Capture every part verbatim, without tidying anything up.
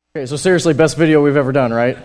Okay, so seriously, best video we've ever done, right?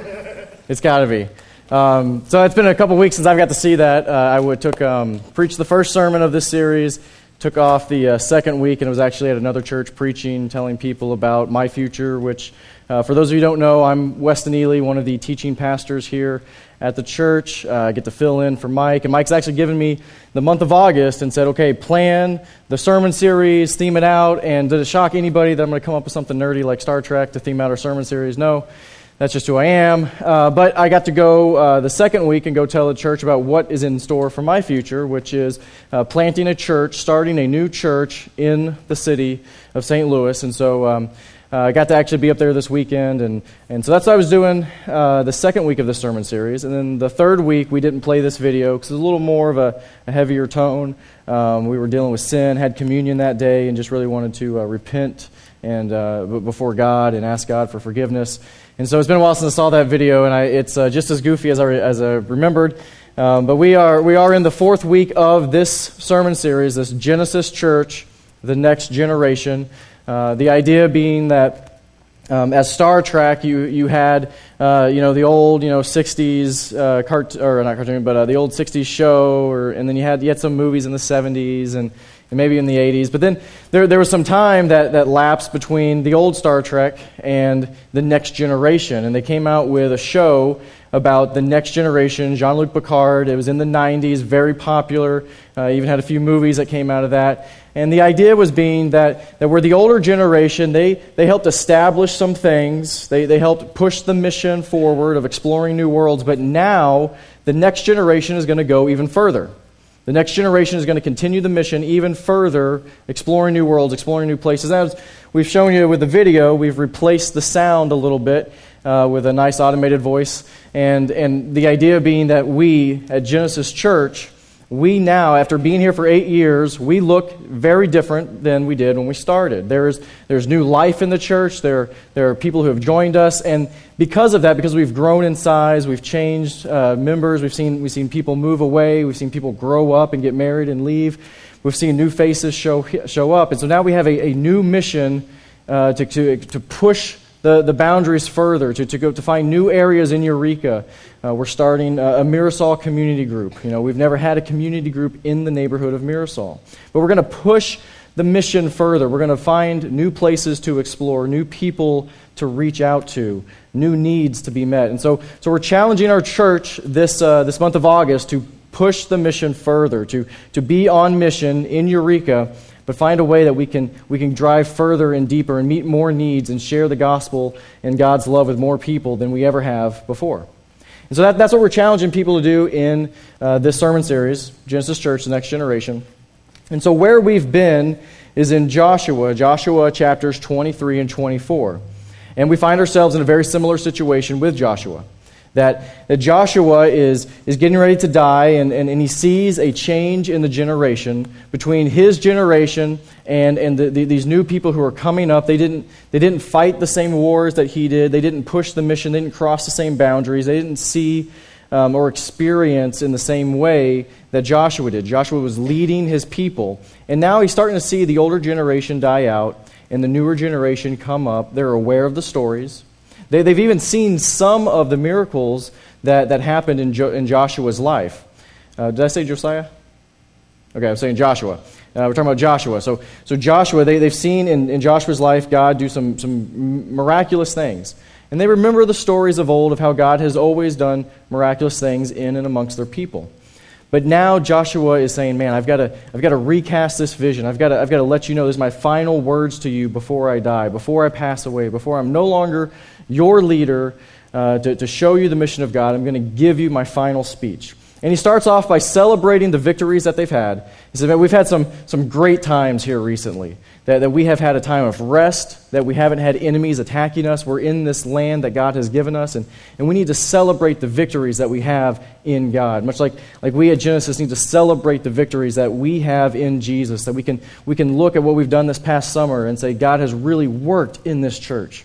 It's got to be. Um, so it's been a couple weeks since I've got to see that. Uh, I would, took um, preached the first sermon of this series, took off the uh, second week, and was actually at another church preaching, telling people about my future, which, uh, for those of you who don't know, I'm Weston Ely, one of the teaching pastors here at the church. Uh, I get to fill in for Mike, and Mike's actually given me the month of August and said, okay, plan the sermon series, theme it out, and did it shock anybody that I'm going to come up with something nerdy like Star Trek to theme out our sermon series? No. That's just who I am. Uh, but I got to go uh, the second week and go tell the church about what is in store for my future, which is uh, planting a church, starting a new church in the city of Saint Louis. And so um, uh, I got to actually be up there this weekend. And, and so that's what I was doing uh, the second week of the sermon series. And then the third week, we didn't play this video because it was a little more of a, a heavier tone. Um, we were dealing with sin, had communion that day, and just really wanted to uh, repent and uh, before God and ask God for forgiveness. And so it's been a while since I saw that video, and I, it's uh, just as goofy as I, as I remembered. Um, but we are we are in the fourth week of this sermon series, this Genesis Church, the next generation. Uh, the idea being that um, as Star Trek, you you had uh, you know the old you know sixties uh, cart or not cartoon, but uh, the old sixties show, or and then you had you had some movies in the seventies and. And maybe in the eighties. But then there there was some time that, that lapsed between the old Star Trek and the next generation. And they came out with a show about the next generation, Jean-Luc Picard. It was in the nineties, very popular. Uh, even had a few movies that came out of that. And the idea was being that, that we're the older generation. They they helped establish some things. They, they helped push the mission forward of exploring new worlds. But now the next generation is going to go even further. The next generation is going to continue the mission even further, exploring new worlds, exploring new places. As we've shown you with the video, we've replaced the sound a little bit uh, with a nice automated voice. And, and the idea being that we at Genesis Church, we now, after being here for eight years, we look very different than we did when we started. There's there's new life in the church. There, there are people who have joined us. And because of that, because we've grown in size, we've changed uh, members, we've seen we've seen people move away, we've seen people grow up and get married and leave. We've seen new faces show show up. And so now we have a, a new mission uh, to, to to push the, the boundaries further, to, to go to find new areas in Eureka. Uh, we're starting a, a Mirasol community group. You know, we've never had a community group in the neighborhood of Mirasol. But we're going to push the mission further. We're going to find new places to explore, new people to reach out to, new needs to be met. And so so we're challenging our church this uh, this month of August to push the mission further, to, to be on mission in Eureka, but find a way that we can we can drive further and deeper and meet more needs and share the gospel and God's love with more people than we ever have before. And so that, that's what we're challenging people to do in uh, this sermon series, Genesis Church, the Next Generation. And so where we've been is in Joshua, Joshua chapters twenty-three and twenty-four. And we find ourselves in a very similar situation with Joshua. That, that Joshua is, is getting ready to die, and, and, and he sees a change in the generation between his generation and, and the, the, these new people who are coming up. They didn't, they didn't fight the same wars that he did. They didn't push the mission. They didn't cross the same boundaries. They didn't see um, or experience in the same way that Joshua did. Joshua was leading his people. And now he's starting to see the older generation die out and the newer generation come up. They're aware of the stories. They, they've even seen some of the miracles that, that happened in, jo, in Joshua's life. Uh, did I say Josiah? Okay, I'm saying Joshua. Uh, we're talking about Joshua. So, so Joshua, they, they've seen in, in Joshua's life God do some, some miraculous things. And they remember the stories of old of how God has always done miraculous things in and amongst their people. But now Joshua is saying, man, I've got to I've got to recast this vision. I've got to I've got to let you know this is my final words to you before I die, before I pass away, before I'm no longer your leader uh, to, to show you the mission of God. I'm going to give you my final speech. And he starts off by celebrating the victories that they've had. He said, man, we've had some, some great times here recently, that, that we have had a time of rest, that we haven't had enemies attacking us. We're in this land that God has given us, and, and we need to celebrate the victories that we have in God. Much like, like we at Genesis need to celebrate the victories that we have in Jesus, that we can, we can look at what we've done this past summer and say, God has really worked in this church.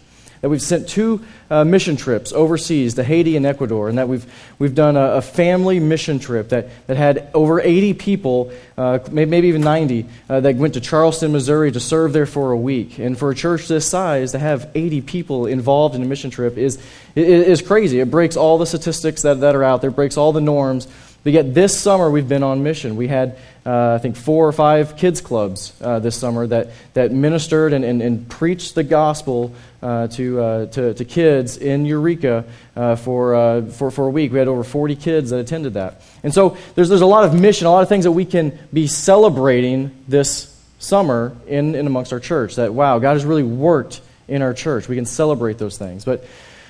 that we've sent two uh, mission trips overseas to Haiti and Ecuador, and that we've we've done a, a family mission trip that, that had over eighty people, uh, maybe even ninety, uh, that went to Charleston, Missouri to serve there for a week. And for a church this size, to have eighty people involved in a mission trip is, is crazy. It breaks all the statistics that, that are out there, breaks all the norms. But yet this summer we've been on mission. We had, uh, I think, four or five kids clubs uh, this summer that, that ministered and, and, and preached the gospel uh, to, uh, to to kids in Eureka uh, for, uh, for for a week. We had over forty kids that attended that. And so there's there's a lot of mission, a lot of things that we can be celebrating this summer in, in amongst our church. That, wow, God has really worked in our church. We can celebrate those things. But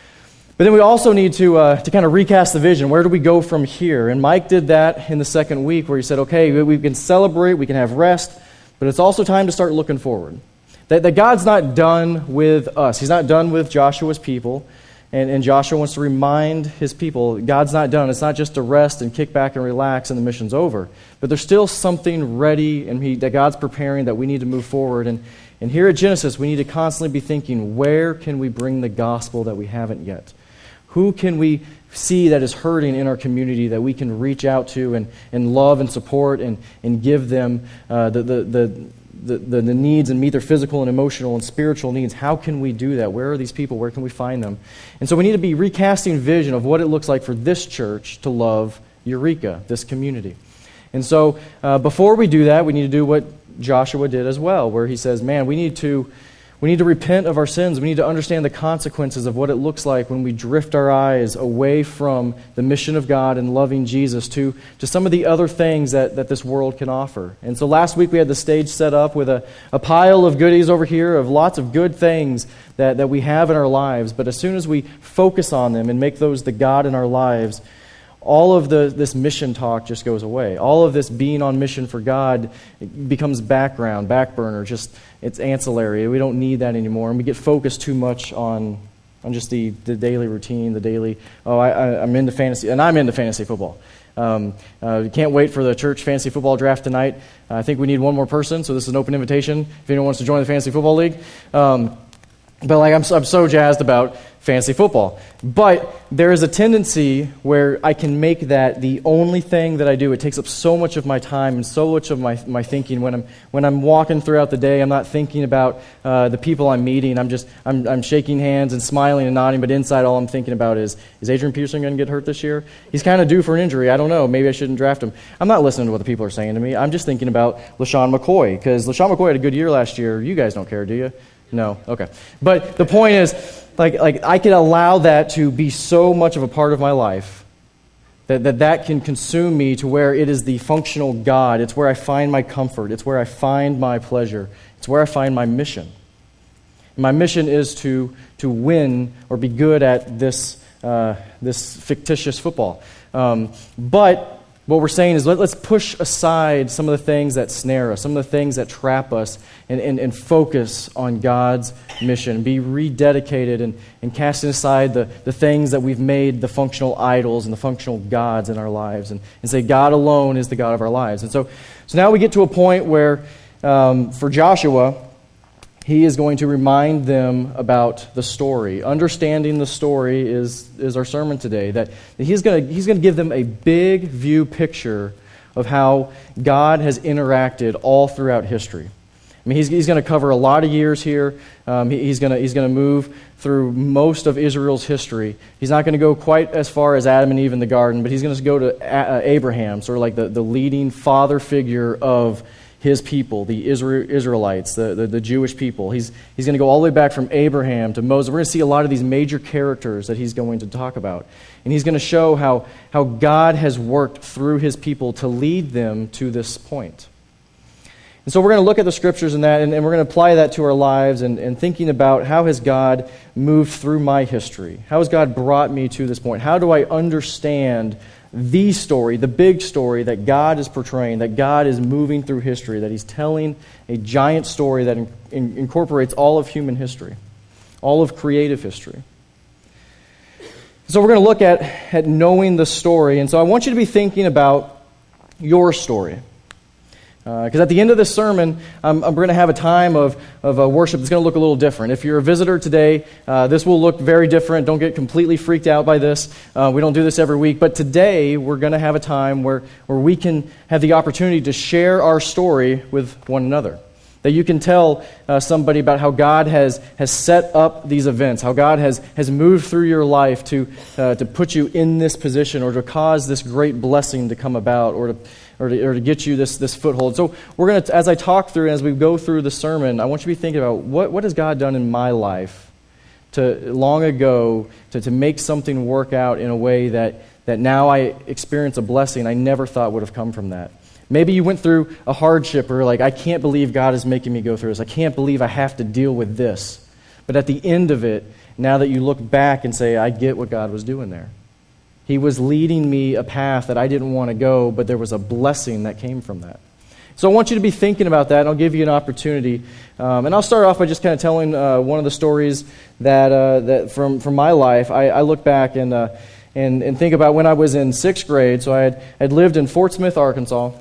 But then we also need to uh, to kind of recast the vision. Where do we go from here? And Mike did that in the second week where he said, okay, we can celebrate, we can have rest, but it's also time to start looking forward. That, that God's not done with us. He's not done with Joshua's people. And, and Joshua wants to remind his people, God's not done. It's not just to rest and kick back and relax and the mission's over. But there's still something ready and he, that God's preparing that we need to move forward. And, and here at Genesis, we need to constantly be thinking, where can we bring the gospel that we haven't yet? Who can we see that is hurting in our community that we can reach out to and, and love and support and, and give them uh, the, the, the, the, the, the needs and meet their physical and emotional and spiritual needs? How can we do that? Where are these people? Where can we find them? And so we need to be recasting vision of what it looks like for this church to love Eureka, this community. And so uh, before we do that, we need to do what Joshua did as well, where he says, man, we need to We need to repent of our sins. We need to understand the consequences of what it looks like when we drift our eyes away from the mission of God and loving Jesus to, to some of the other things that, that this world can offer. And so last week we had the stage set up with a, a pile of goodies over here of lots of good things that, that we have in our lives. But as soon as we focus on them and make those the God in our lives, all of the this mission talk just goes away. All of this being on mission for God becomes background, back burner, just it's ancillary. We don't need that anymore. And we get focused too much on on just the, the daily routine, the daily, oh, I, I, I'm into fantasy, and I'm into fantasy football. Um, uh, can't wait for the church fantasy football draft tonight. Uh, I think we need one more person, so this is an open invitation if anyone wants to join the fantasy football league. Um, but like I'm, I'm so jazzed about fantasy football. But there is a tendency where I can make that the only thing that I do. It takes up so much of my time and so much of my, my thinking. When I'm when I'm walking throughout the day, I'm not thinking about uh, the people I'm meeting. I'm just I'm I'm shaking hands and smiling and nodding, but inside all I'm thinking about is, is Adrian Peterson going to get hurt this year? He's kind of due for an injury. I don't know. Maybe I shouldn't draft him. I'm not listening to what the people are saying to me. I'm just thinking about LaShawn McCoy, because LaShawn McCoy had a good year last year. You guys don't care, do you? No? Okay. But the point is, like, like I can allow that to be so much of a part of my life that, that that can consume me to where it is the functional God. It's where I find my comfort. It's where I find my pleasure. It's where I find my mission. And my mission is to to win or be good at this uh, this fictitious football. Um, but what we're saying is let, let's push aside some of the things that snare us, some of the things that trap us, and, and, and focus on God's mission. Be rededicated and, and casting aside the, the things that we've made the functional idols and the functional gods in our lives, and, and say God alone is the God of our lives. And so, so now we get to a point where um, for Joshua, he is going to remind them about the story. Understanding the story is, is our sermon today. That, that he's going to he's going to give them a big view picture of how God has interacted all throughout history. I mean, he's he's going to cover a lot of years here. Um, he, he's going to he's going to move through most of Israel's history. He's not going to go quite as far as Adam and Eve in the garden, but he's going to go to a- uh, Abraham, sort of like the, the leading father figure of his people, the Israel, Israelites, the, the, the Jewish people. He's, he's going to go all the way back from Abraham to Moses. We're going to see a lot of these major characters that he's going to talk about. And he's going to show how, how God has worked through his people to lead them to this point. And so we're going to look at the scriptures and that, and, and we're going to apply that to our lives and, and thinking about how has God moved through my history? How has God brought me to this point? How do I understand the story, the big story that God is portraying, that God is moving through history, that he's telling a giant story that in, in, incorporates all of human history, all of creative history. So we're going to look at, at knowing the story. And so I want you to be thinking about your story. Because uh, at the end of this sermon, I'm, I'm going to have a time of, of uh, worship that's going to look a little different. If you're a visitor today, uh, this will look very different. Don't get completely freaked out by this. Uh, we don't do this every week. But today, we're going to have a time where, where we can have the opportunity to share our story with one another. That you can tell uh, somebody about how God has, has set up these events, how God has, has moved through your life to, uh, to put you in this position or to cause this great blessing to come about or to Or to, or to get you this, this foothold. So we're going to, as I talk through, as we go through the sermon, I want you to be thinking about what, what has God done in my life to long ago to, to make something work out in a way that, that now I experience a blessing I never thought would have come from that. Maybe you went through a hardship or like, I can't believe God is making me go through this. I can't believe I have to deal with this. But at the end of it, now that you look back and say, I get what God was doing there. He was leading me a path that I didn't want to go, but there was a blessing that came from that. So I want you to be thinking about that, and I'll give you an opportunity. Um, and I'll start off by just kind of telling uh, one of the stories that uh, that from, from my life. I, I look back and, uh, and and think about when I was in sixth grade. So I had, had lived in Fort Smith, Arkansas.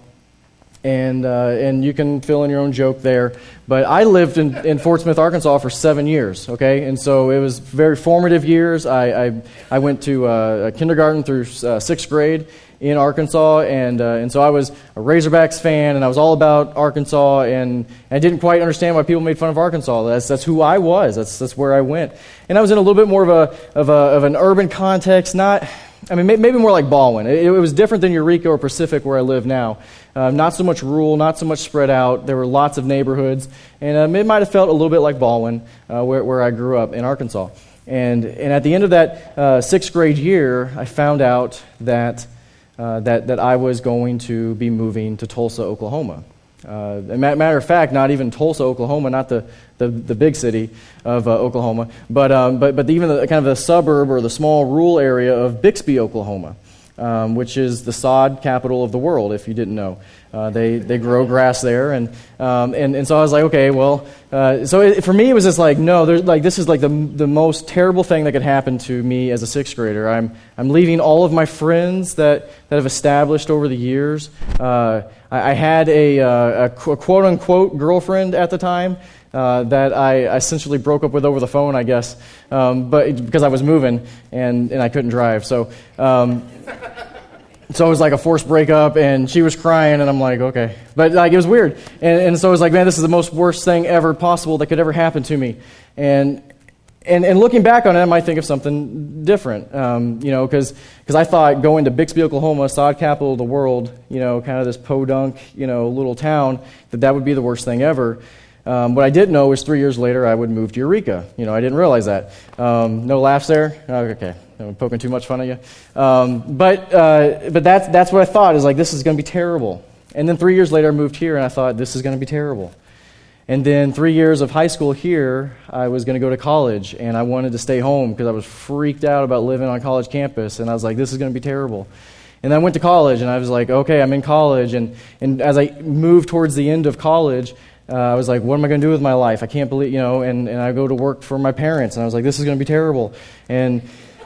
And uh, and you can fill in your own joke there. But I lived in, in Fort Smith, Arkansas for seven years, okay? And so it was very formative years. I I, I went to uh, kindergarten through uh, sixth grade in Arkansas, and uh, and so I was a Razorbacks fan, and I was all about Arkansas, and I didn't quite understand why people made fun of Arkansas. That's that's who I was. That's that's where I went. And I was in a little bit more of a of a of an urban context, not... I mean, maybe more like Baldwin. It, it was different than Eureka or Pacific where I live now. Uh, not so much rural, not so much spread out. There were lots of neighborhoods. And um, it might have felt a little bit like Baldwin, uh, where, where I grew up in Arkansas. And and at the end of that uh, sixth grade year, I found out that, uh, that, that I was going to be moving to Tulsa, Oklahoma. Uh, as a matter of fact, not even Tulsa, Oklahoma, not the, the, the big city of uh, Oklahoma, but um, but but even the kind of the suburb or the small rural area of Bixby, Oklahoma, um, which is the sod capital of the world. If you didn't know, uh, they they grow grass there, and um, and and so I was like, okay, well, uh, so it, for me it was just like, no, there's like this is like the the most terrible thing that could happen to me as a sixth grader. I'm I'm leaving all of my friends that that have established over the years. Uh, I had a, uh, a quote-unquote girlfriend at the time uh, that I essentially broke up with over the phone, I guess, um, but because I was moving and, and I couldn't drive. So um, so it was like a forced breakup, and she was crying, and I'm like, okay. But like it was weird. And, and so I was like, man, this is the most worst thing ever possible that could ever happen to me. And And and looking back on it, I might think of something different, um, you know, because I thought going to Bixby, Oklahoma, sod capital of the world, you know, kind of this podunk, you know, little town, that that would be the worst thing ever. Um, what I didn't know was three years later I would move to Eureka. You know, I didn't realize that. Um, no laughs there? Oh, okay, I'm poking too much fun at you. Um, but uh, but that's that's what I thought, is like, this is going to be terrible. And then three years later I moved here, and I thought, this is going to be terrible. And then three years of high school here, I was going to go to college, and I wanted to stay home because I was freaked out about living on a college campus, and I was like, this is going to be terrible. And then I went to college, and I was like, okay, I'm in college, and, and as I moved towards the end of college, uh, I was like, what am I going to do with my life? I can't believe, you know, and, and I go to work for my parents, and I was like, this is going to be terrible. And,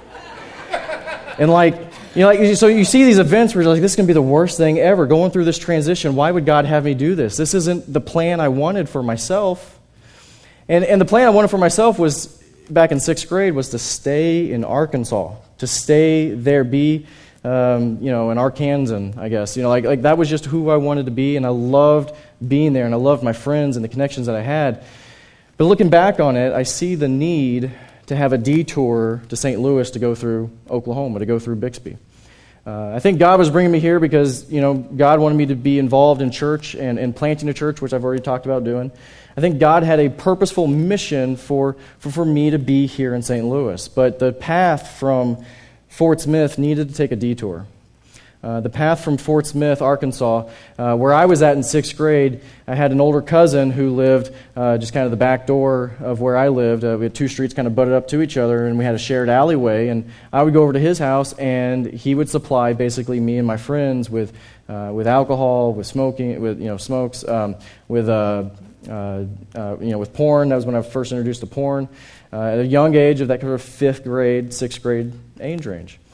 and like, you know, like, so you see these events where you're like, this is going to be the worst thing ever, going through this transition. Why would God have me do this? This isn't the plan I wanted for myself. And and the plan I wanted for myself was, back in sixth grade, was to stay in Arkansas, to stay there, be, um, you know, an Arkansan, I guess. You know, like, like that was just who I wanted to be, and I loved being there, and I loved my friends and the connections that I had. But looking back on it, I see the need to have a detour to Saint Louis to go through Oklahoma, to go through Bixby. Uh, I think God was bringing me here because, you know, God wanted me to be involved in church and, and planting a church, which I've already talked about doing. I think God had a purposeful mission for, for, for me to be here in Saint Louis. But the path from Fort Smith needed to take a detour. Uh, the path from Fort Smith, Arkansas, uh, where I was at in sixth grade, I had an older cousin who lived uh, just kind of the back door of where I lived. Uh, we had two streets kind of butted up to each other, and we had a shared alleyway. And I would go over to his house, and he would supply basically me and my friends with uh, with alcohol, with smoking, with you know smokes, um, with uh, uh, uh, you know with porn. That was when I was first introduced to porn uh, at a young age of that kind of fifth grade, sixth grade age range.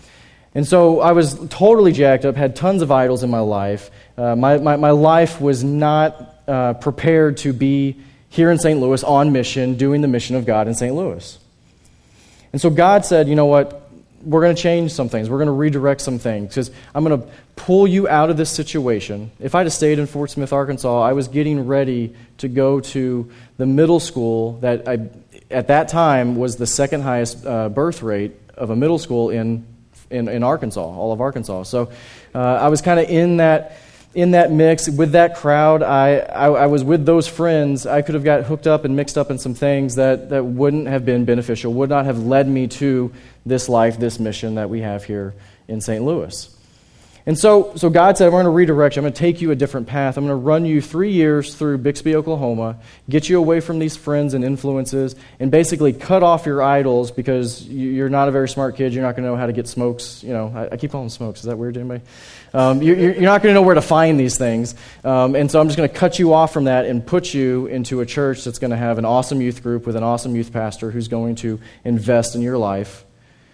And so I was totally jacked up, had tons of idols in my life. Uh, my, my, my life was not uh, prepared to be here in Saint Louis on mission, doing the mission of God in Saint Louis. And so God said, you know what, we're going to change some things. We're going to redirect some things because I'm going to pull you out of this situation. If I'd have stayed in Fort Smith, Arkansas, I was getting ready to go to the middle school that I, at that time was the second highest uh, birth rate of a middle school in In, in Arkansas, all of Arkansas. So uh, I was kind of in that in that mix with that crowd. I, I I was with those friends. I could have got hooked up and mixed up in some things that, that wouldn't have been beneficial, would not have led me to this life, this mission that we have here in Saint Louis. And so, so God said, I'm going to redirect you. I'm going to take you a different path. I'm going to run you three years through Bixby, Oklahoma, get you away from these friends and influences, and basically cut off your idols because you're not a very smart kid. You're not going to know how to get smokes. You know, I, I keep calling them smokes. Is that weird to anybody? Um, you're, you're not going to know where to find these things. Um, and so I'm just going to cut you off from that and put you into a church that's going to have an awesome youth group with an awesome youth pastor who's going to invest in your life.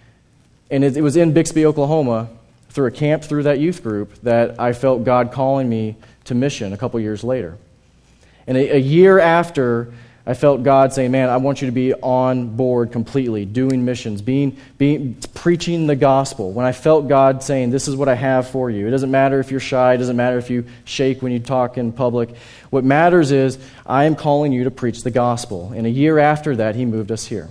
And it, it was in Bixby, Oklahoma, through a camp through that youth group, that I felt God calling me to mission a couple years later. And a, a year after, I felt God saying, man, I want you to be on board completely, doing missions, being, being preaching the gospel. When I felt God saying, this is what I have for you. It doesn't matter if you're shy. It doesn't matter if you shake when you talk in public. What matters is, I am calling you to preach the gospel. And a year after that, He moved us here.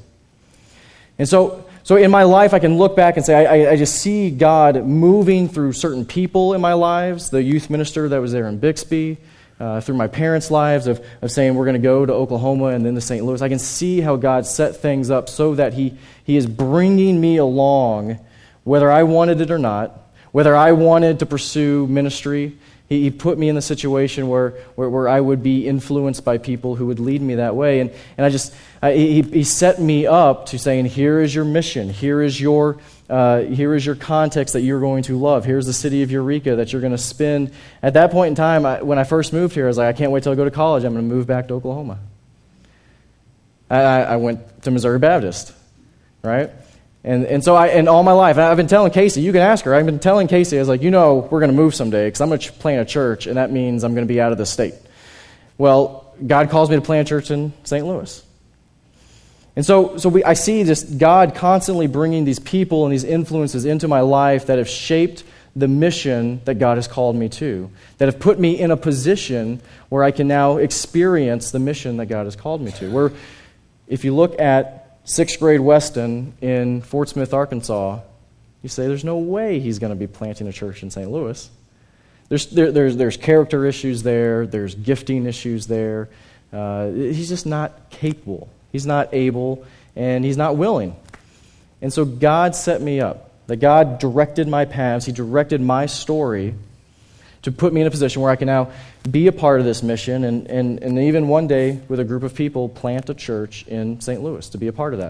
And so... So in my life, I can look back and say, I, I just see God moving through certain people in my lives, the youth minister that was there in Bixby, uh, through my parents' lives of, of saying we're going to go to Oklahoma and then to Saint Louis. I can see how God set things up so that He, he is bringing me along, whether I wanted it or not, whether I wanted to pursue ministry. He, he put me in the situation where, where, where I would be influenced by people who would lead me that way. And, and I just... Uh, he, he set me up to saying, here is your mission, here is your uh, here is your context that you're going to love, here's the city of Eureka that you're going to spend. At that point in time, I, when I first moved here, I was like, I can't wait till I go to college, I'm going to move back to Oklahoma. I, I went to Missouri Baptist, right? And and so I, and all my life, I've been telling Casey, you can ask her, I've been telling Casey, I was like, you know, we're going to move someday, because I'm going to plant a church, and that means I'm going to be out of the state. Well, God calls me to plant a church in Saint Louis. And so, so we, I see this God constantly bringing these people and these influences into my life that have shaped the mission that God has called me to, that have put me in a position where I can now experience the mission that God has called me to. Where, if you look at sixth grade Weston in Fort Smith, Arkansas, you say there's no way he's going to be planting a church in Saint Louis. There's there, there's there's character issues there. There's gifting issues there. Uh, he's just not capable. He's not able, and he's not willing. And so God set me up. That God directed my paths. He directed my story to put me in a position where I can now be a part of this mission and, and, and even one day, with a group of people, plant a church in Saint Louis, to be a part of that.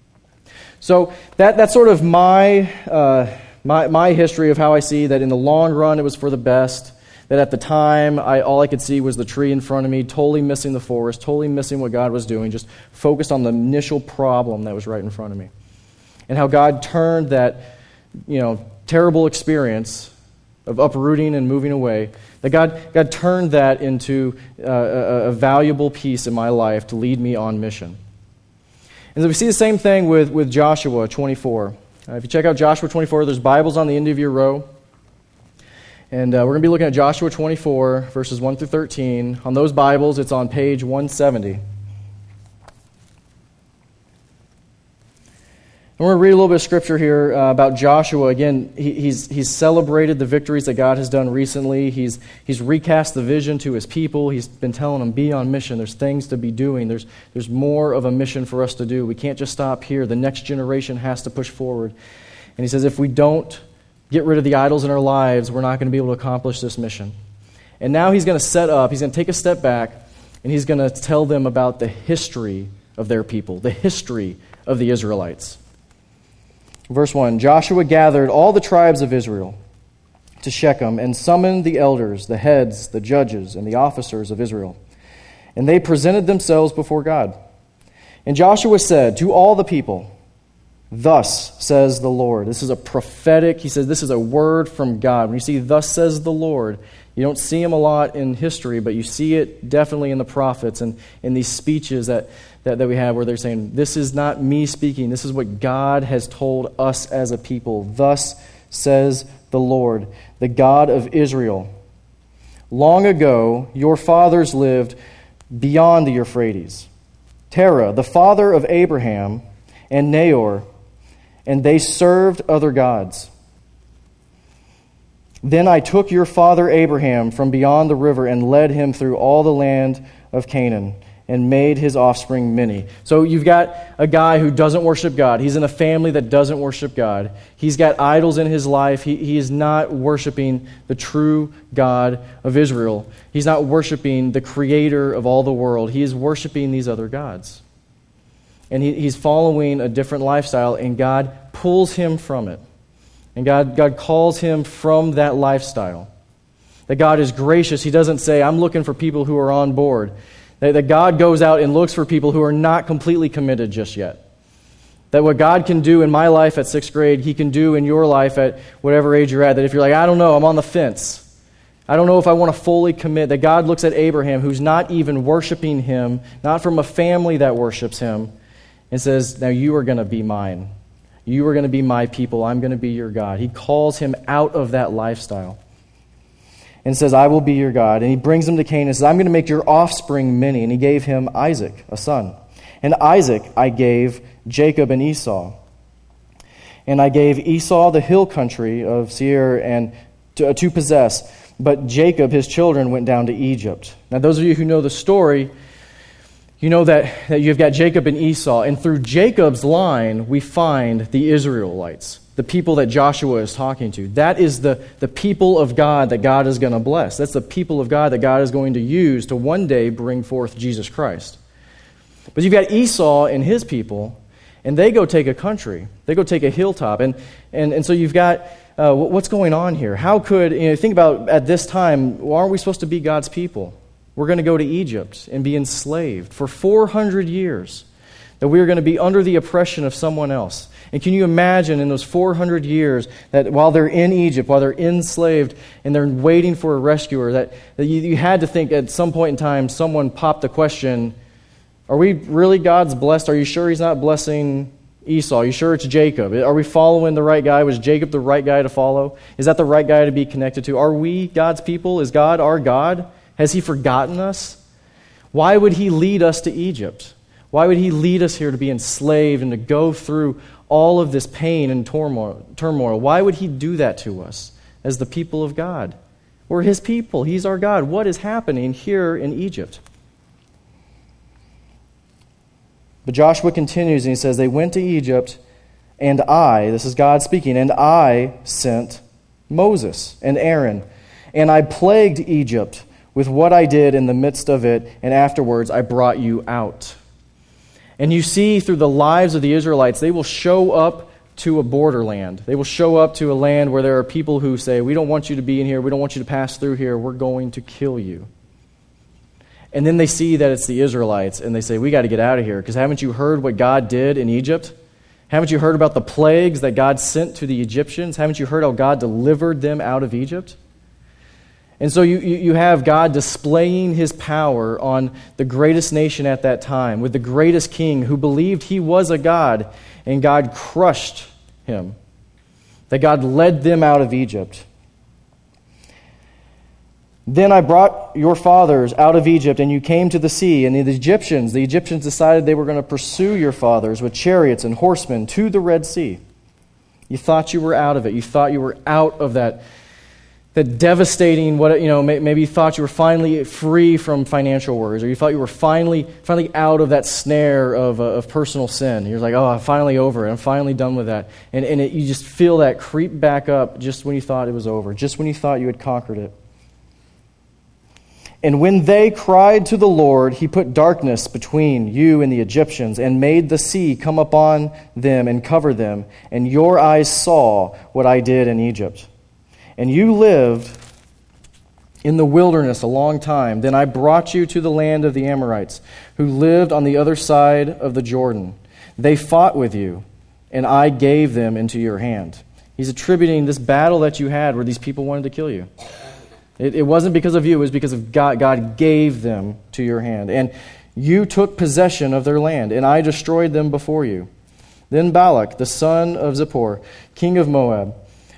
So that that's sort of my, uh, my, my history of how I see that in the long run it was for the best. That at the time, I, all I could see was the tree in front of me, totally missing the forest, totally missing what God was doing, just focused on the initial problem that was right in front of me. And how God turned that, you know, terrible experience of uprooting and moving away, that God, God turned that into uh, a, a valuable piece in my life to lead me on mission. And so we see the same thing with, with Joshua twenty-four. Uh, if you check out Joshua twenty-four, there's Bibles on the end of your row. And uh, we're going to be looking at Joshua twenty-four, verses one through thirteen. On those Bibles, it's on page one seventy. And we're going to read a little bit of scripture here uh, about Joshua. Again, he, he's he's celebrated the victories that God has done recently. He's he's recast the vision to his people. He's been telling them, be on mission. There's things to be doing. There's, there's more of a mission for us to do. We can't just stop here. The next generation has to push forward. And he says, if we don't get rid of the idols in our lives, we're not going to be able to accomplish this mission. And now he's going to set up, he's going to take a step back, and he's going to tell them about the history of their people, the history of the Israelites. Verse one, Joshua gathered all the tribes of Israel to Shechem and summoned the elders, the heads, the judges, and the officers of Israel. And they presented themselves before God. And Joshua said to all the people, Thus says the Lord. This is a prophetic, he says this is a word from God. When you see thus says the Lord, you don't see him a lot in history, but you see it definitely in the prophets and in these speeches that, that, that we have where they're saying, this is not me speaking, this is what God has told us as a people. Thus says the Lord, the God of Israel. Long ago, your fathers lived beyond the Euphrates. Terah, the father of Abraham, and Nahor, and they served other gods. Then I took your father Abraham from beyond the river and led him through all the land of Canaan and made his offspring many. So you've got a guy who doesn't worship God. He's in a family that doesn't worship God. He's got idols in his life. He, he is not worshiping the true God of Israel. He's not worshiping the creator of all the world. He is worshiping these other gods. And he, he's following a different lifestyle, and God pulls him from it. And God, God calls him from that lifestyle. That God is gracious. He doesn't say, I'm looking for people who are on board. That, that God goes out and looks for people who are not completely committed just yet. That what God can do in my life at sixth grade, he can do in your life at whatever age you're at. That if you're like, I don't know, I'm on the fence. I don't know if I want to fully commit. That God looks at Abraham, who's not even worshiping him, not from a family that worships him, and says, now you are going to be mine. You are going to be my people. I'm going to be your God. He calls him out of that lifestyle and says, I will be your God. And he brings him to Canaan and says, I'm going to make your offspring many. And he gave him Isaac, a son. And Isaac I gave Jacob and Esau. And I gave Esau the hill country of Seir and to, uh, to possess. But Jacob, his children, went down to Egypt. Now those of you who know the story, you know that, that you've got Jacob and Esau, and through Jacob's line, we find the Israelites, the people that Joshua is talking to. That is the, the people of God that God is going to bless. That's the people of God that God is going to use to one day bring forth Jesus Christ. But you've got Esau and his people, and they go take a country. They go take a hilltop. And, and, and so you've got, uh, what's going on here? How could, you know, think about at this time, well, aren't we supposed to be God's people? We're going to go to Egypt and be enslaved for four hundred years. That we're going to be under the oppression of someone else. And can you imagine in those four hundred years that while they're in Egypt, while they're enslaved, and they're waiting for a rescuer, that, that you, you had to think at some point in time someone popped the question, are we really God's blessed? Are you sure he's not blessing Esau? Are you sure it's Jacob? Are we following the right guy? Was Jacob the right guy to follow? Is that the right guy to be connected to? Are we God's people? Is God our God? Has he forgotten us? Why would he lead us to Egypt? Why would he lead us here to be enslaved and to go through all of this pain and turmoil? turmoil? Why would he do that to us as the people of God? We're his people. He's our God. What is happening here in Egypt? But Joshua continues and he says, they went to Egypt, and I, this is God speaking, and I sent Moses and Aaron, and I plagued Egypt with what I did in the midst of it, and afterwards I brought you out. And you see through the lives of the Israelites, they will show up to a borderland. They will show up to a land where there are people who say, we don't want you to be in here, we don't want you to pass through here, we're going to kill you. And then they see that it's the Israelites, and they say, we got to get out of here, because haven't you heard what God did in Egypt? Haven't you heard about the plagues that God sent to the Egyptians? Haven't you heard how God delivered them out of Egypt? And so you, you have God displaying his power on the greatest nation at that time, with the greatest king who believed he was a God, and God crushed him. That God led them out of Egypt. Then I brought your fathers out of Egypt, and you came to the sea, and the Egyptians, the Egyptians decided they were going to pursue your fathers with chariots and horsemen to the Red Sea. You thought you were out of it. You thought you were out of that That devastating, what you know, maybe you thought you were finally free from financial worries, or you thought you were finally finally out of that snare of, uh, of personal sin. You're like, oh, I'm finally over it. I'm finally done with that. And, and it, you just feel that creep back up just when you thought it was over, just when you thought you had conquered it. And when they cried to the Lord, he put darkness between you and the Egyptians and made the sea come upon them and cover them. And your eyes saw what I did in Egypt. And you lived in the wilderness a long time. Then I brought you to the land of the Amorites, who lived on the other side of the Jordan. They fought with you and I gave them into your hand. He's attributing this battle that you had where these people wanted to kill you. It, it wasn't because of you, it was because of God. God gave them to your hand. And you took possession of their land, and I destroyed them before you. Then Balak, the son of Zippor, king of Moab,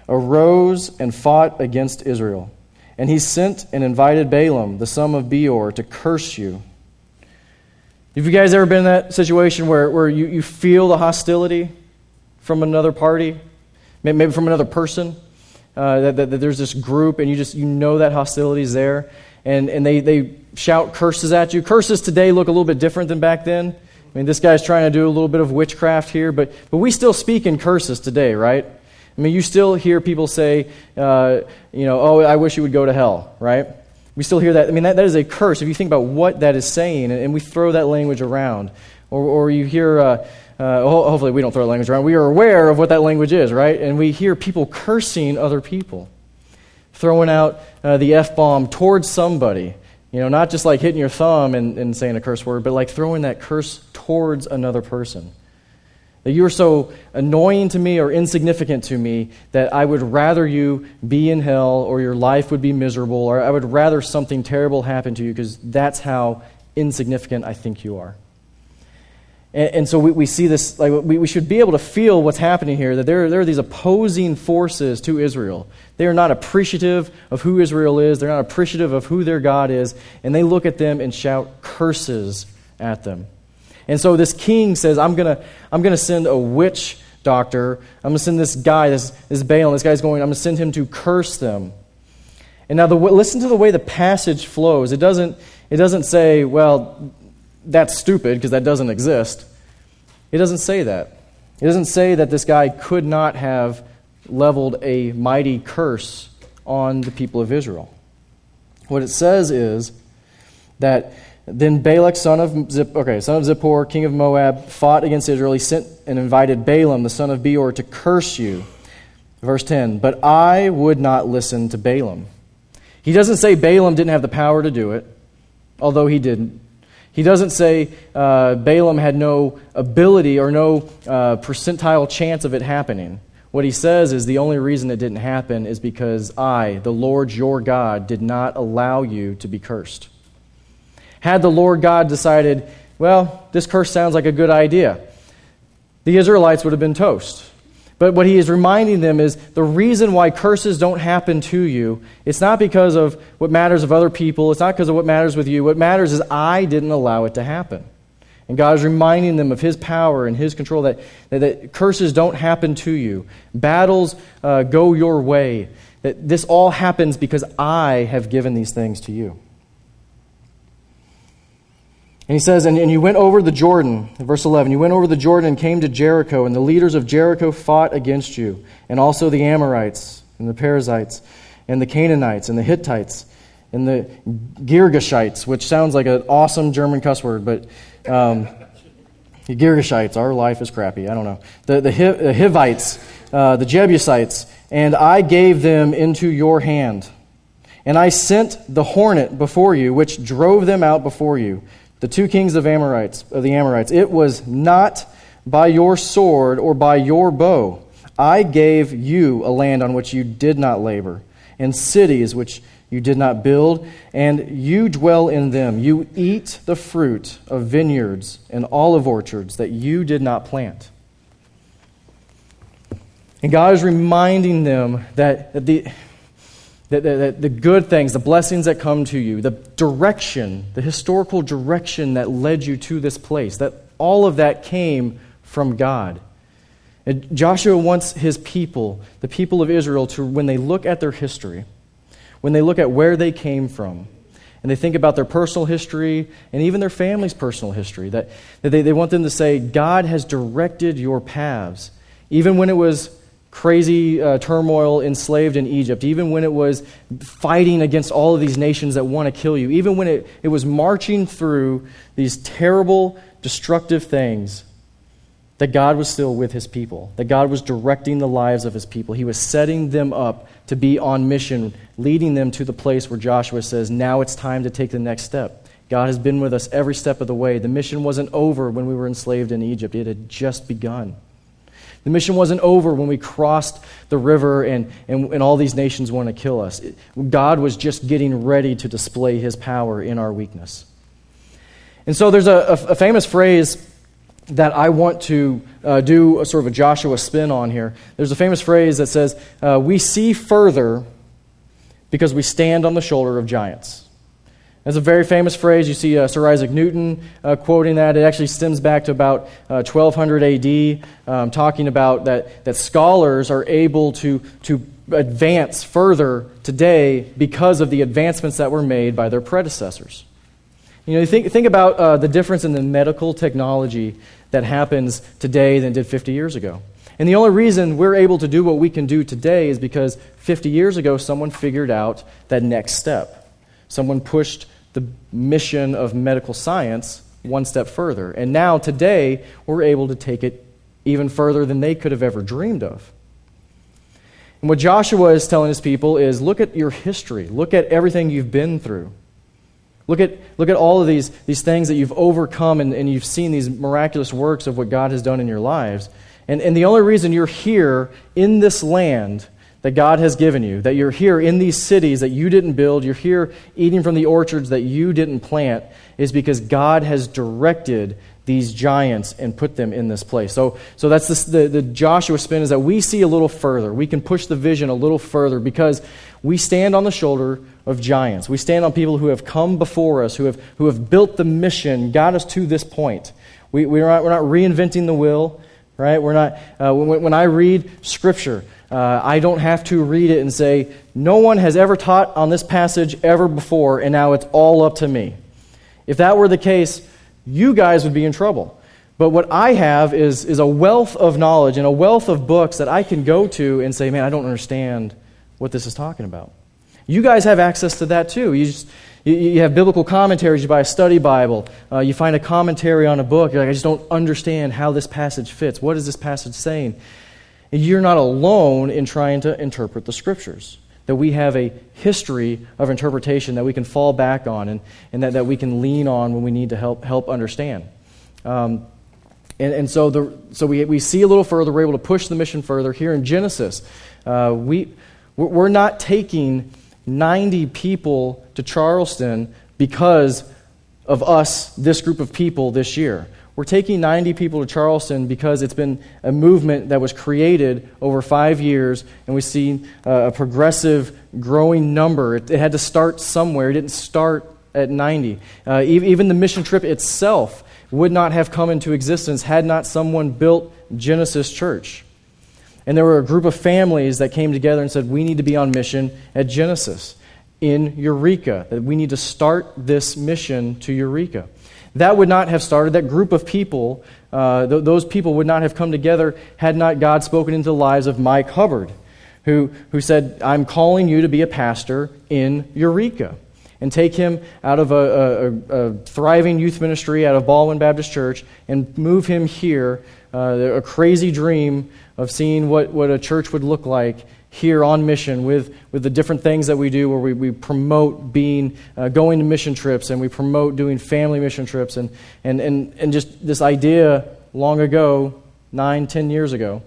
arose and fought against Israel. And he sent and invited Balaam, the son of Beor, to curse you. Have you guys ever been in that situation where, where you, you feel the hostility from another party? Maybe from another person? Uh, that, that, that there's this group and you just you know that hostility is there. And, and they, they shout curses at you. Curses today look a little bit different than back then. I mean, this guy's trying to do a little bit of witchcraft here, but, but we still speak in curses today, right? I mean, you still hear people say, uh, you know, oh, I wish you would go to hell, right? We still hear that. I mean, that, that is a curse. If you think about what that is saying, and, and we throw that language around. Or, or you hear, uh, uh, hopefully we don't throw that language around. We are aware of what that language is, right? And we hear people cursing other people, throwing out uh, the F-bomb towards somebody. You know, not just like hitting your thumb and, and saying a curse word, but like throwing that curse towards another person. That you are so annoying to me or insignificant to me that I would rather you be in hell or your life would be miserable, or I would rather something terrible happen to you because that's how insignificant I think you are. And, and so we, we see this, like we, we should be able to feel what's happening here, that there, there are these opposing forces to Israel. They are not appreciative of who Israel is. They're not appreciative of who their God is. And they look at them and shout curses at them. And so this king says, I'm going to I'm gonna send a witch doctor. I'm going to send this guy, this, this Balaam. This guy's going, I'm going to send him to curse them. And now the, listen to the way the passage flows. It doesn't, it doesn't say, well, that's stupid because that doesn't exist. It doesn't say that. It doesn't say that this guy could not have leveled a mighty curse on the people of Israel. What it says is that then Balak, son of Zip, okay, son of Zippor, king of Moab, fought against Israel. He sent and invited Balaam, the son of Beor, to curse you. Verse ten, but I would not listen to Balaam. He doesn't say Balaam didn't have the power to do it, although he didn't. He doesn't say uh, Balaam had no ability or no uh, percentile chance of it happening. What he says is the only reason it didn't happen is because I, the Lord your God, did not allow you to be cursed. Had the Lord God decided, well, this curse sounds like a good idea, the Israelites would have been toast. But what he is reminding them is the reason why curses don't happen to you, it's not because of what matters of other people. It's not because of what matters with you. What matters is I didn't allow it to happen. And God is reminding them of His power and His control, that, that, that curses don't happen to you. Battles uh, go your way. That this all happens because I have given these things to you. And he says, and, and you went over the Jordan, verse eleven, you went over the Jordan and came to Jericho, and the leaders of Jericho fought against you, and also the Amorites, and the Perizzites, and the Canaanites, and the Hittites, and the Girgashites, which sounds like an awesome German cuss word, but um, the Girgashites, our life is crappy, I don't know. The, the, Hiv- the Hivites, uh, the Jebusites, and I gave them into your hand. And I sent the hornet before you, which drove them out before you. The two kings of Amorites, of the Amorites. It was not by your sword or by your bow. I gave you a land on which you did not labor, and cities which you did not build, and you dwell in them. You eat the fruit of vineyards and olive orchards that you did not plant. And God is reminding them that, that the That the, the, the good things, the blessings that come to you, the direction, the historical direction that led you to this place, that all of that came from God. And Joshua wants his people, the people of Israel, to, when they look at their history, when they look at where they came from, and they think about their personal history and even their family's personal history, that, that they, they want them to say, God has directed your paths, even when it was crazy uh, turmoil enslaved in Egypt, even when it was fighting against all of these nations that want to kill you, even when it, it was marching through these terrible, destructive things, that God was still with His people, that God was directing the lives of His people. He was setting them up to be on mission, leading them to the place where Joshua says, now it's time to take the next step. God has been with us every step of the way. The mission wasn't over when we were enslaved in Egypt. It had just begun. The mission wasn't over when we crossed the river and, and, and all these nations want to kill us. It, God was just getting ready to display his power in our weakness. And so there's a, a, a famous phrase that I want to uh, do a sort of a Joshua spin on here. There's a famous phrase that says, uh, we see further because we stand on the shoulder of giants. That's a very famous phrase. You see uh, Sir Isaac Newton uh, quoting that. It actually stems back to about uh, twelve hundred A D, um, talking about that, that scholars are able to, to advance further today because of the advancements that were made by their predecessors. You know, you think, think about uh, the difference in the medical technology that happens today than did fifty years ago. And the only reason we're able to do what we can do today is because fifty years ago someone figured out that next step. Someone pushed the mission of medical science one step further. And now, today, we're able to take it even further than they could have ever dreamed of. And what Joshua is telling his people is, look at your history. Look at everything you've been through. Look at look at all of these, these things that you've overcome, and, and you've seen these miraculous works of what God has done in your lives. And, and the only reason you're here in this land that God has given you, that you're here in these cities that you didn't build, you're here eating from the orchards that you didn't plant, is because God has directed these giants and put them in this place. So, so that's this, the, the Joshua spin, is that we see a little further. We can push the vision a little further because we stand on the shoulder of giants. We stand on people who have come before us, who have who have built the mission, got us to this point. We, we're not, we're not reinventing the wheel, right? We're not. Uh, when, when I read Scripture, Uh, I don't have to read it and say, no one has ever taught on this passage ever before, and now it's all up to me. If that were the case, you guys would be in trouble. But what I have is, is a wealth of knowledge and a wealth of books that I can go to and say, man, I don't understand what this is talking about. You guys have access to that too. You just you, you have biblical commentaries. You buy a study Bible. Uh, you find a commentary on a book. You're like, I just don't understand how this passage fits. What is this passage saying? You're not alone in trying to interpret the Scriptures. That we have a history of interpretation that we can fall back on and, and that, that we can lean on when we need to help help understand. Um, and, and so the so we we see a little further. We're able to push the mission further. Here in Genesis, uh, we we're not taking ninety people to Charleston because of us, this group of people this year. We're taking ninety people to Charleston because it's been a movement that was created over five years, and we've seen uh, a progressive, growing number. It, it had to start somewhere. It didn't start at ninety. Uh, even, even the mission trip itself would not have come into existence had not someone built Genesis Church. And there were a group of families that came together and said, we need to be on mission at Genesis in Eureka, that we need to start this mission to Eureka. That would not have started, that group of people, uh, th- those people would not have come together had not God spoken into the lives of Mike Hubbard, who, who said, I'm calling you to be a pastor in Eureka. And take him out of a, a, a thriving youth ministry out of Baldwin Baptist Church and move him here, uh, a crazy dream of seeing what, what a church would look like here on mission with, with the different things that we do where we, we promote being uh, going to mission trips, and we promote doing family mission trips, and, and, and, and just this idea long ago, nine, ten years ago.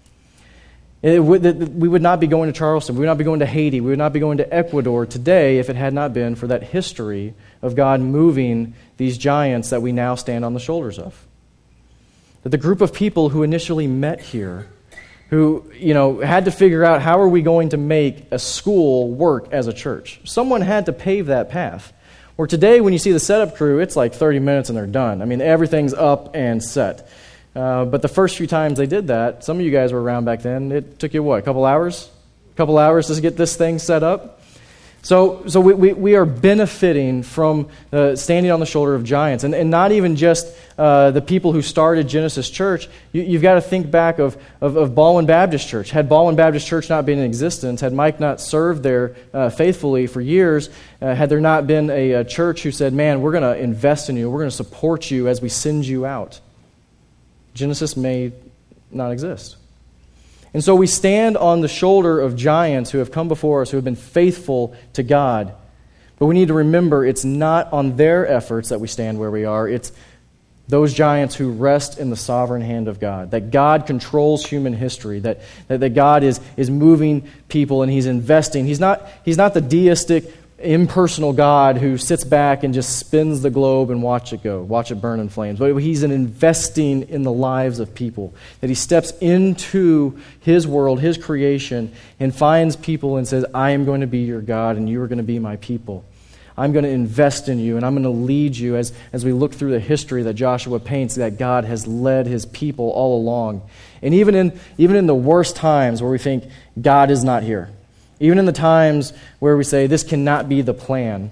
It would, that we would not be going to Charleston. We would not be going to Haiti. We would not be going to Ecuador today if it had not been for that history of God moving these giants that we now stand on the shoulders of. That the group of people who initially met here, who, you know, had to figure out how are we going to make a school work as a church. Someone had to pave that path. Where today, when you see the setup crew, it's like thirty minutes and they're done. I mean, everything's up and set. Uh, but the first few times they did that, some of you guys were around back then, it took you, what, a couple hours? A couple hours to get this thing set up? So so we, we, we are benefiting from uh, standing on the shoulder of giants. And, and not even just uh, the people who started Genesis Church. You, you've got to think back of, of, of Baldwin Baptist Church. Had Baldwin Baptist Church not been in existence, had Mike not served there uh, faithfully for years, uh, had there not been a, a church who said, man, we're going to invest in you, we're going to support you as we send you out, Genesis may not exist. And so we stand on the shoulder of giants who have come before us, who have been faithful to God. But we need to remember it's not on their efforts that we stand where we are. It's Those giants who rest in the sovereign hand of God, that God controls human history, that, that, that God is, is moving people and He's investing. He's not, he's not the deistic, impersonal God who sits back and just spins the globe and watch it go, watch it burn in flames. But He's an investing in the lives of people, that He steps into His world, His creation, and finds people and says, I am going to be your God and you are going to be my people. I'm going to invest in you, and I'm going to lead you as, as we look through the history that Joshua paints, that God has led His people all along. And even in, even in the worst times where we think God is not here, even in the times where we say this cannot be the plan,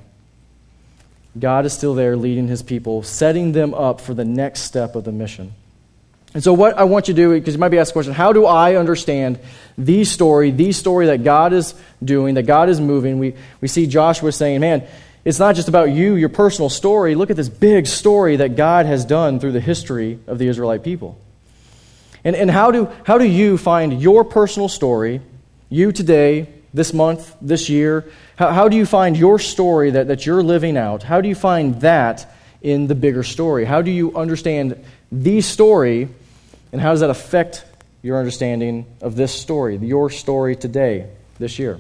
God is still there leading His people, setting them up for the next step of the mission. And so what I want you to do, because you might be asking the question, how do I understand the story, the story that God is doing, that God is moving? We, we see Joshua saying, man, it's not just about you, your personal story. Look at this big story that God has done through the history of the Israelite people. And, and how do, how do you find your personal story, you today, this month, this year, how, how do you find your story that, that you're living out? How do you find that in the bigger story? How do you understand the story, and how does that affect your understanding of this story, your story today, this year?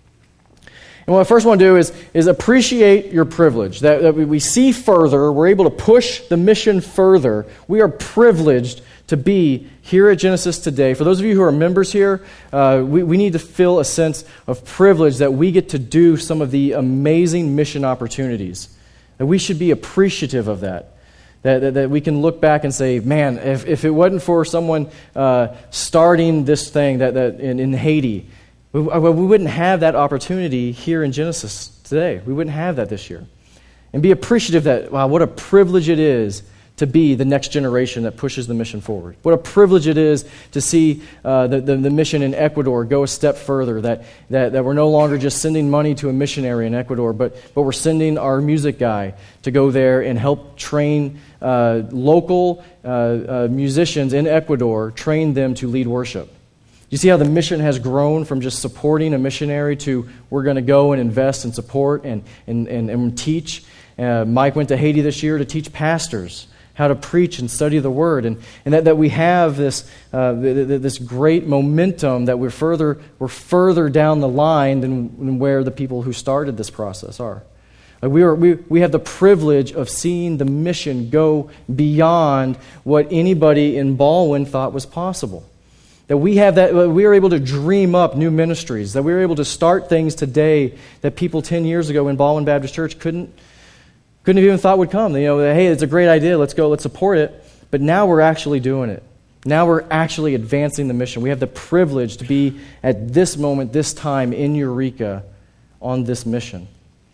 And what I first want to do is, is appreciate your privilege, that, that we see further, we're able to push the mission further. We are privileged to be here at Genesis today. For those of you who are members here, uh, we, we need to feel a sense of privilege that we get to do some of the amazing mission opportunities. That we should be appreciative of that. That, that, that we can look back and say, man, if, if it wasn't for someone uh, starting this thing that, that in, in Haiti, we, we wouldn't have that opportunity here in Genesis today. We wouldn't have that this year. And be appreciative that, wow, what a privilege it is to be the next generation that pushes the mission forward. What a privilege it is to see uh, the, the, the mission in Ecuador go a step further, that, that, that we're no longer just sending money to a missionary in Ecuador, but, but we're sending our music guy to go there and help train uh, local uh, uh, musicians in Ecuador, train them to lead worship. You see how the mission has grown from just supporting a missionary to we're going to go and invest and support and, and, and, and teach. Uh, Mike went to Haiti this year to teach pastors how to preach and study the Word, and, and that, that we have this uh, this great momentum that we're further we're further down the line than, than where the people who started this process are. Like we are we we have the privilege of seeing the mission go beyond what anybody in Baldwin thought was possible. That we have that we are able to dream up new ministries. That we are able to start things today that people ten years ago in Baldwin Baptist Church couldn't. Couldn't have even thought would come. You know, hey, it's a great idea. Let's go. Let's support it. But now we're actually doing it. Now we're actually advancing the mission. We have the privilege to be at this moment, this time in Eureka on this mission.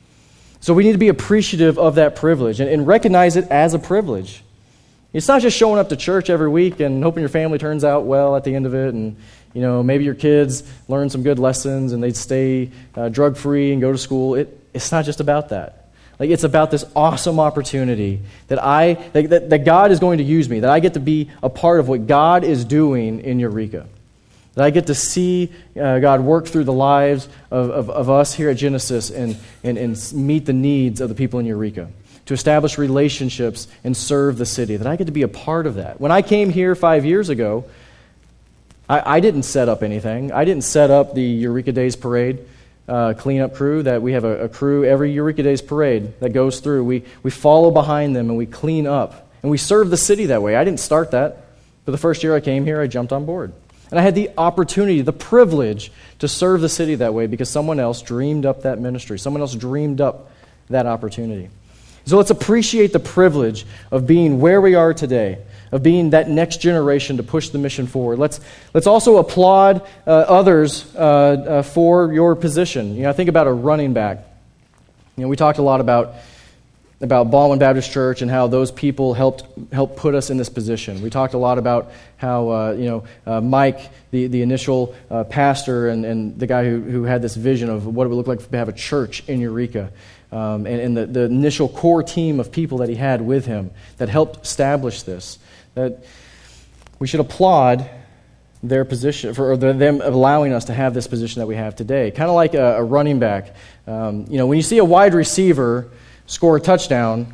So we need to be appreciative of that privilege and, and recognize it as a privilege. It's not just showing up to church every week and hoping your family turns out well at the end of it, and you know maybe your kids learn some good lessons and they stay uh, drug-free and go to school. It, it's not just about that. Like it's about this awesome opportunity that I that, that God is going to use me, that I get to be a part of what God is doing in Eureka. That I get to see uh, God work through the lives of, of, of us here at Genesis and, and, and meet the needs of the people in Eureka. To establish relationships and serve the city. That I get to be a part of that. When I came here five years ago, I, I didn't set up anything. I didn't set up the Eureka Days Parade. Uh, cleanup crew, that we have a, a crew every Eureka Days parade that goes through. We we follow behind them and we clean up. And we serve the city that way. I didn't start that. But the first year I came here, I jumped on board. And I had the opportunity, the privilege to serve the city that way because someone else dreamed up that ministry. Someone else dreamed up that opportunity. So let's appreciate the privilege of being where we are today, of being that next generation to push the mission forward. Let's let's also applaud uh, others uh, uh, for your position. You know, think about a running back. You know, we talked a lot about about Baldwin Baptist Church and how those people helped helped put us in this position. We talked a lot about how uh, you know uh, Mike, the the initial uh, pastor and, and the guy who who had this vision of what it would look like to have a church in Eureka. Um, and and the, the initial core team of people that he had with him that helped establish this, that we should applaud their position, for or them allowing us to have this position that we have today. Kind of like a, a running back. Um, you know, when you see a wide receiver score a touchdown,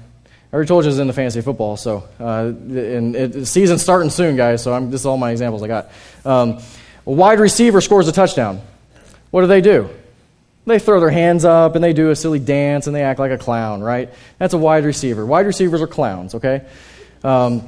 I already told you I was into fantasy football, so uh, and it, the season's starting soon, guys. So I'm, this is all my examples I got. Um, a wide receiver scores a touchdown. What do they do? They throw their hands up and they do a silly dance and they act like a clown, right? That's a wide receiver. Wide receivers are clowns, okay? Um,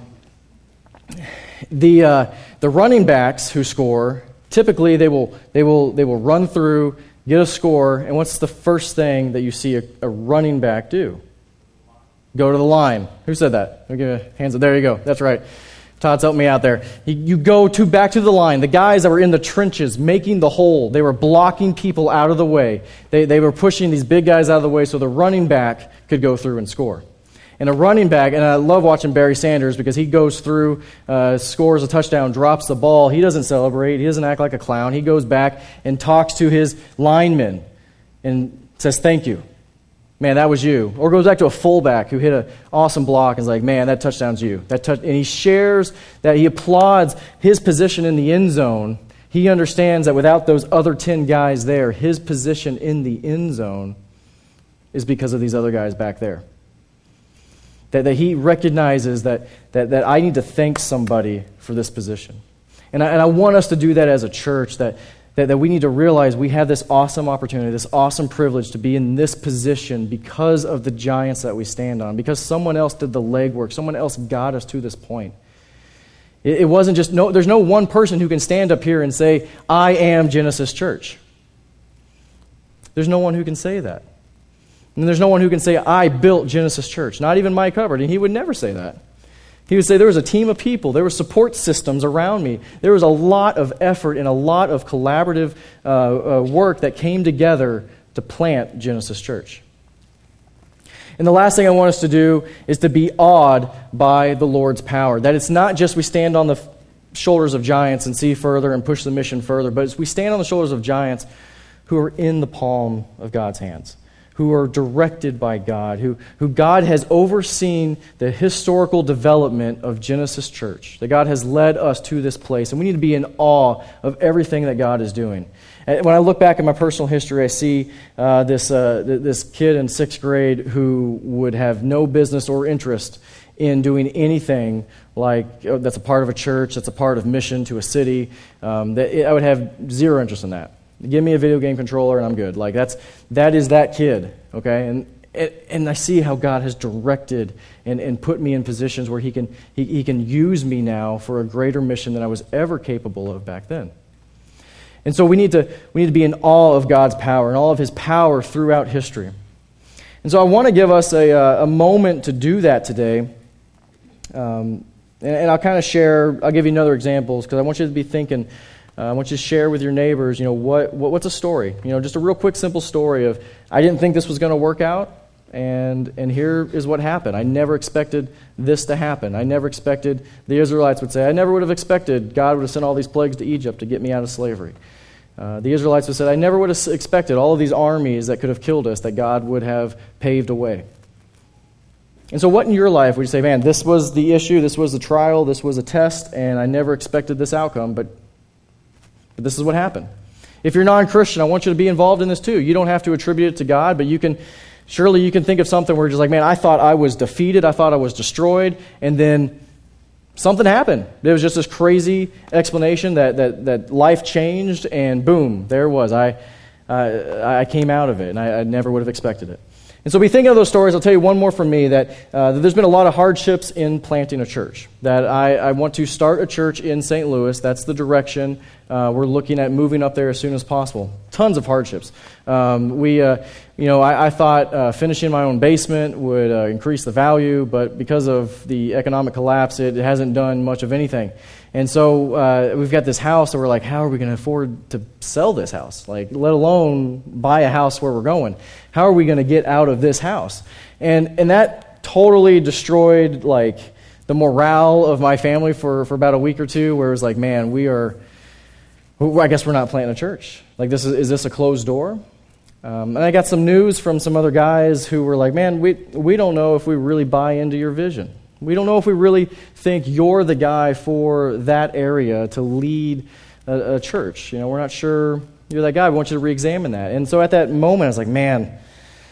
the uh, the running backs who score, typically they will they will they will run through, get a score, and what's the first thing that you see a, a running back do? Go to the line. Who said that? I'll give you hands up. There you go. That's right. Todd's helped me out there. You, you go to back to the line. The guys that were in the trenches making the hole, they were blocking people out of the way. They they were pushing these big guys out of the way so the running back could go through and score. And a running back, and I love watching Barry Sanders because he goes through, uh, scores a touchdown, drops the ball. He doesn't celebrate. He doesn't act like a clown. He goes back and talks to his linemen and says, thank you. Man, that was you. Or goes back to a fullback who hit an awesome block and is like, man, that touchdown's you. That touch, and he shares that, he applauds his position in the end zone. He understands that without those other ten guys there, his position in the end zone is because of these other guys back there. That, that he recognizes that, that, that I need to thank somebody for this position. And I, and I want us to do that as a church, that, that, that we need to realize we have this awesome opportunity, this awesome privilege to be in this position because of the giants that we stand on, because someone else did the legwork, someone else got us to this point. It, it wasn't just, no. There's no one person who can stand up here and say, I am Genesis Church. There's no one who can say that. And there's no one who can say, I built Genesis Church. Not even Mike Hubbard. And he would never say that. He would say there was a team of people. There were support systems around me. There was a lot of effort and a lot of collaborative uh, uh, work that came together to plant Genesis Church. And the last thing I want us to do is to be awed by the Lord's power. That it's not just we stand on the f- shoulders of giants and see further and push the mission further, but it's we stand on the shoulders of giants who are in the palm of God's hands, who are directed by God, who, who God has overseen the historical development of Genesis Church, that God has led us to this place. And we need to be in awe of everything that God is doing. And when I look back at my personal history, I see uh, this, uh, th- this kid in sixth grade who would have no business or interest in doing anything like uh, that's a part of a church, that's a part of mission to a city. Um, that it, I would have zero interest in that. Give me a video game controller and I'm good. Like that's that is that kid, okay? And and I see how God has directed and, and put me in positions where he can he, he can use me now for a greater mission than I was ever capable of back then. And so we need to we need to be in awe of God's power and all of His power throughout history. And so I want to give us a a moment to do that today. Um, and, and I'll kind of share. I'll give you another examples because I want you to be thinking. Uh, I want you to share with your neighbors, you know, what, what what's a story? You know, just a real quick, simple story of, I didn't think this was going to work out, and and here is what happened. I never expected this to happen. I never expected, the Israelites would say, I never would have expected God would have sent all these plagues to Egypt to get me out of slavery. Uh, the Israelites would have said, I never would have expected all of these armies that could have killed us, that God would have paved a way. And so what in your life would you say, man, this was the issue, this was the trial, this was a test, and I never expected this outcome, but But this is what happened. If you're non-Christian, I want you to be involved in this too. You don't have to attribute it to God, but you can, surely you can think of something where you're just like, man, I thought I was defeated, I thought I was destroyed, and then something happened. There was just this crazy explanation that that, that life changed, and boom, there it was. I, uh, I came out of it, and I, I never would have expected it. And so be thinking of those stories. I'll tell you one more from me, that, uh, that there's been a lot of hardships in planting a church. That I, I want to start a church in Saint Louis. That's the direction. Uh, we're looking at moving up there as soon as possible. Tons of hardships. Um, we, uh, you know, I, I thought uh, finishing my own basement would uh, increase the value, but because of the economic collapse, it hasn't done much of anything. And so uh, we've got this house that we're like, how are we going to afford to sell this house? Like, let alone buy a house where we're going. How are we going to get out of this house? And and that totally destroyed like the morale of my family for, for about a week or two, where it was like, man, we are, I guess we're not planting a church. Like, this is is this a closed door? Um, and I got some news from some other guys who were like, man, we we don't know if we really buy into your vision. We don't know if we really think you're the guy for that area to lead a, a church. You know, we're not sure you're that guy. We want you to re-examine that. And so at that moment, I was like, man,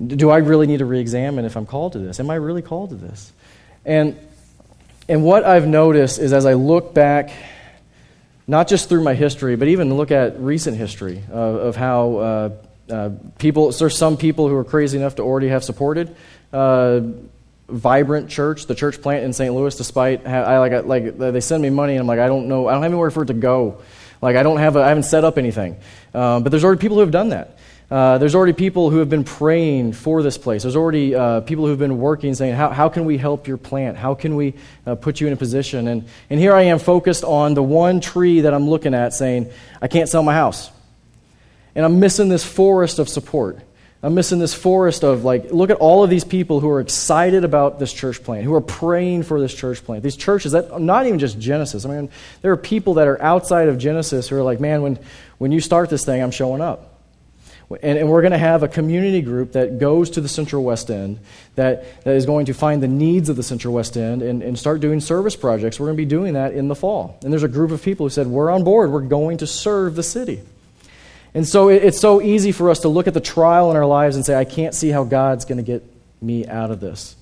do I really need to re-examine if I'm called to this? Am I really called to this? And and what I've noticed is as I look back, not just through my history, but even look at recent history of, of how uh, uh, people, there's some people who are crazy enough to already have supported uh, vibrant church, the church plant in Saint Louis, despite, ha- I like, I, like they send me money and I'm like, I don't know, I don't have anywhere for it to go. Like I don't have, a, I haven't set up anything. Um, but there's already people who have done that. Uh, there's already people who have been praying for this place. There's already uh, people who have been working, saying, how, how can we help your plant? How can we uh, put you in a position? And, and here I am focused on the one tree that I'm looking at saying, I can't sell my house. And I'm missing this forest of support. I'm missing this forest of, like, look at all of these people who are excited about this church plant, who are praying for this church plant. These churches, that not even just Genesis. I mean, there are people that are outside of Genesis who are like, man, when, when you start this thing, I'm showing up. And, and we're going to have a community group that goes to the Central West End that, that is going to find the needs of the Central West End and, and start doing service projects. We're going to be doing that in the fall. And there's a group of people who said, we're on board. We're going to serve the city. And so it, it's so easy for us to look at the trial in our lives and say, I can't see how God's going to get me out of this.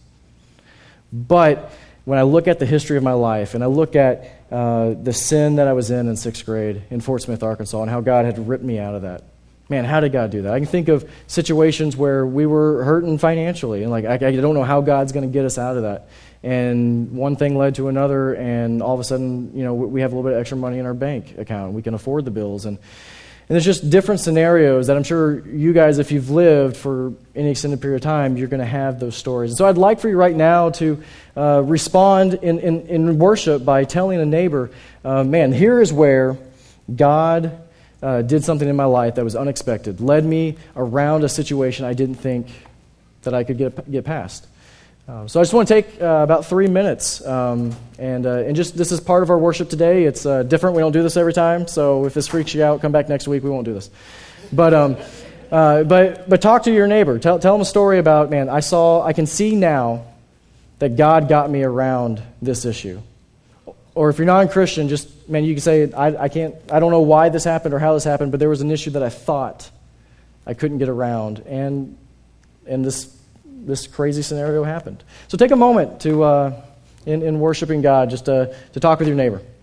But when I look at the history of my life and I look at uh, the sin that I was in in sixth grade in Fort Smith, Arkansas, and how God had ripped me out of that, man, how did God do that? I can think of situations where we were hurting financially, and like I, I don't know how God's going to get us out of that. And one thing led to another, and all of a sudden, you know, we have a little bit of extra money in our bank account. We can afford the bills, and and there's just different scenarios that I'm sure you guys, if you've lived for any extended period of time, you're going to have those stories. And so I'd like for you right now to uh, respond in, in in worship by telling a neighbor, uh, man, here is where God Uh, did something in my life that was unexpected, led me around a situation I didn't think that I could get get past. Uh, so I just want to take uh, about three minutes, um, and uh, and just this is part of our worship today. It's uh, different. We don't do this every time. So if this freaks you out, come back next week. We won't do this. But um, uh, but but talk to your neighbor. Tell tell them a story about, man, I saw, I can see now that God got me around this issue. Or if you're not a Christian, just, man, you can say, I, I can't, I don't know why this happened or how this happened, but there was an issue that I thought I couldn't get around, and and this this crazy scenario happened. So take a moment to, uh, in, in worshiping God, just to, to talk with your neighbor.